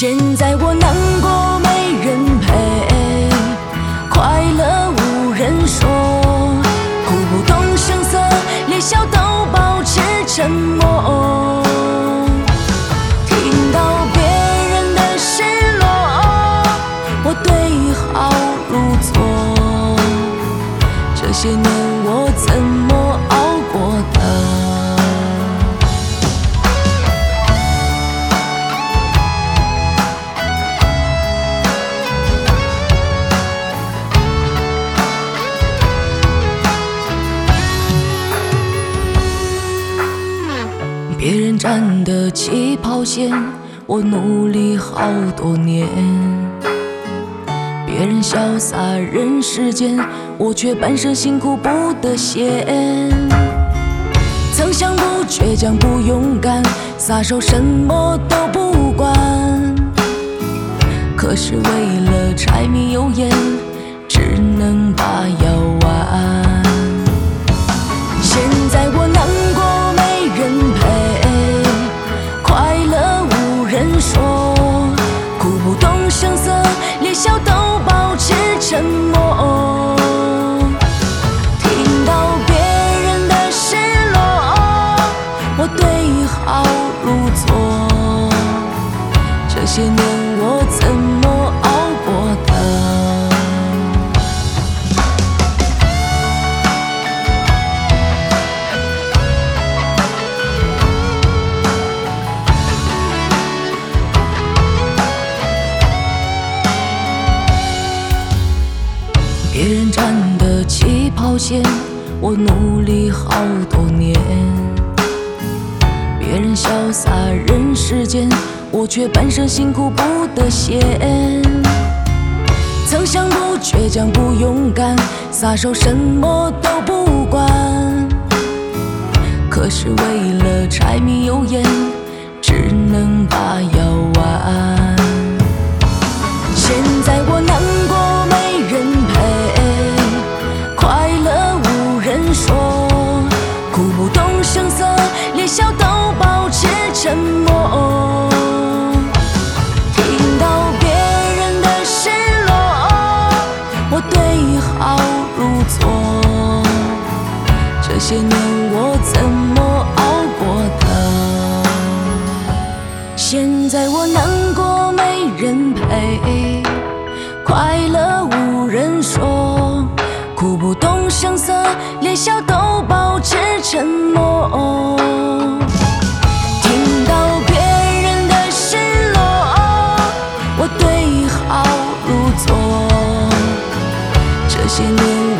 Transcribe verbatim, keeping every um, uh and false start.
现在我难过没人陪，快乐无人说，哭不动声色，连笑都保持沉默。听到别人的失落，我对号入座。这些年我怎么熬过的？别人站的起跑线，我努力好多年；别人潇洒人世间，我却半生辛苦不得闲。曾想不倔强不勇敢，撒手什么都不管，可是为了柴米油盐，只能把腰弯。现在我难过没人陪，快乐无人说，哭不动声色，连笑都保持沉默。听到别人的失落，我对号入座。这些年我怎么熬过的？别人站的起跑线，我努力好多年；别人潇洒人世间，我却半生辛苦不得闲。曾想不倔强不勇敢，撒手什么都不管，可是为了柴米油盐，只能把腰弯。现在我难过没人陪，快乐无人说，哭不动声色，连笑都保持沉默。听到别人的失落，我对号入座。这些年我怎么熬过的？现在我难过没人陪，快乐无人说，哭不动声色，连笑都保持沉默。听到别人的失落，我对号入座。这些年